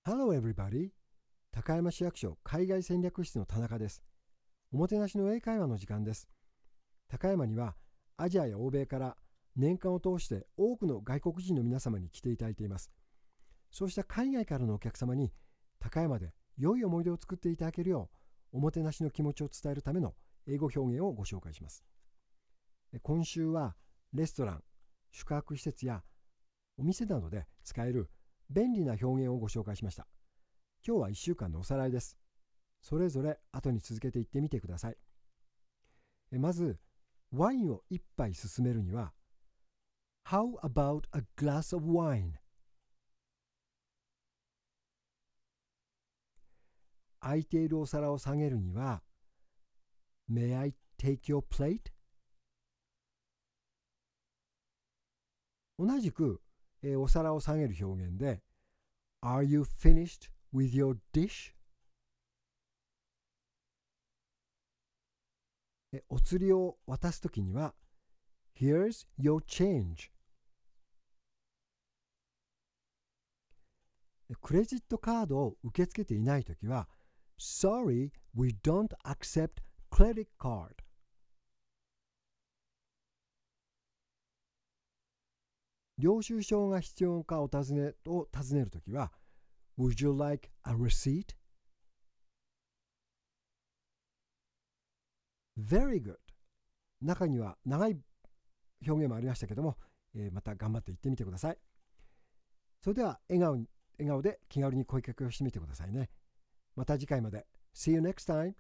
Hello everybody! 高山市役所海外戦略室の田中です。おもてなしの英会話の時間です。高山にはアジアや欧米から年間を通して多くの外国人の皆様に来ていただいています。そうした海外からのお客様に高山で良い思い出を作っていただけるようおもてなしの気持ちを伝えるための英語表現をご紹介します。今週はレストラン、宿泊施設やお店などで使える便利な表現をご紹介しました。今日は1週間のおさらいです。それぞれ後に続けていってみてください。まず、ワインを一杯進めるには How about a glass of wine? 空いているお皿を下げるには May I take your plate? 同じく、お皿を下げる表現で Are you finished with your dish? お釣りを渡すときには Here's your change. クレジットカードを受け付けていないときは Sorry, we don't accept credit card. 領収書が必要かを尋ねるときは Would you like a receipt? Very good. 中には長い表現もありましたけども、また頑張って言ってみてください。それでは笑顔で気軽に声かけをしてみてくださいね。また次回まで。See you next time.